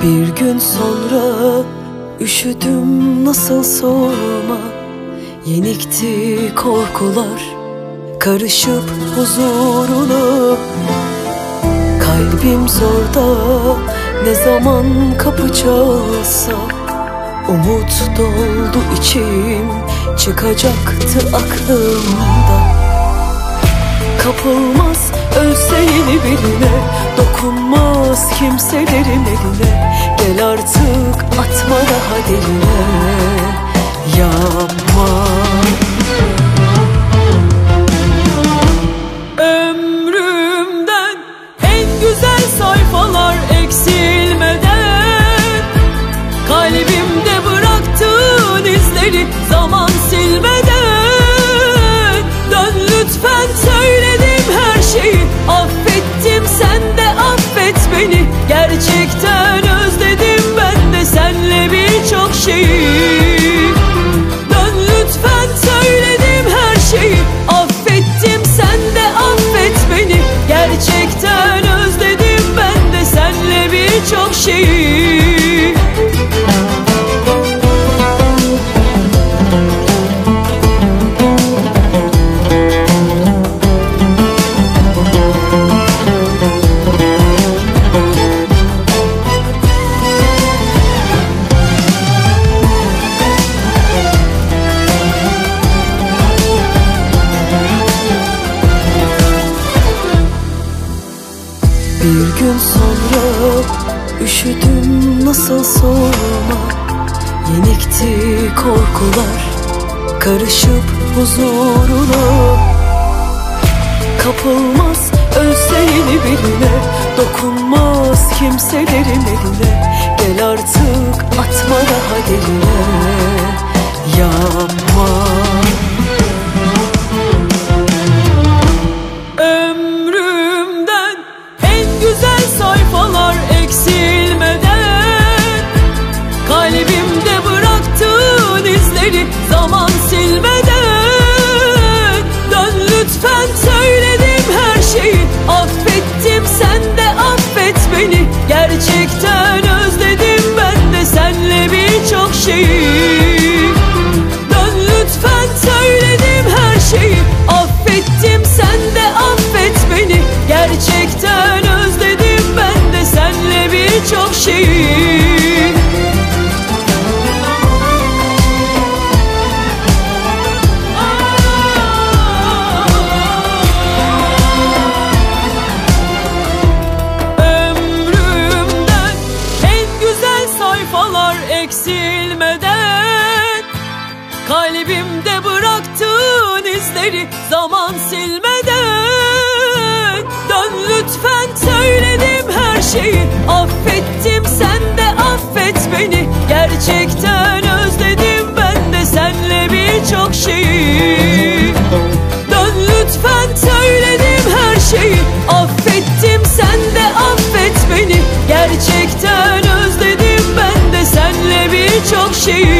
Bir gün sonra üşüdüm nasıl sorma. Yenikti korkular karışıp huzuruna. Kalbim zorda ne zaman kapı çalsa. Umut doldu içim, çıkacaktı aklımda. Kapılmaz ölse yeni birine, dokunmaz kimselerin eline. Gel artık atma daha derine, yapma. Ömrümden en güzel sayfalar eksilmeden, kalbimde bıraktığın izleri zaman silmeden. Dön lütfen, söyledim her şeyi, affettim sen de affet beni. Gerçekten özledim ben de senle birçok şeyi. Dön lütfen, söyledim her şeyi, affettim sen de affet beni. Gerçekten özledim ben de senle birçok şeyi. Bir gün sonra üşüdüm nasıl sorma. Yenikti korkular karışıp huzuruna. Kapılmaz ölse yeni birine, dokunmaz kimselerin eline. Gel artık atma daha derine, yapma. Ömrümden en güzel sayfalar eksilmeden, kalbimde bıraktığın izleri zaman silmeden. Dön lütfen, söyledim her şeyi, affettim sen de affet beni. Gerçekten özledim ben de senle birçok şeyi. Dön lütfen, söyledim her şeyi, affettim sen de affet beni. Gerçekten özledim ben de senle birçok şeyi. Ömrümden en güzel sayfalar eksilmeden, kalbimde bıraktığın izleri zaman silmeden. Dön lütfen, söyledim her şeyi, affettim sen de affet beni. Gerçekten özledim ben de senle birçok şeyi. Dön lütfen, söyledim her şeyi, affettim sen de affet beni. Gerçekten özledim ben de senle birçok şeyi.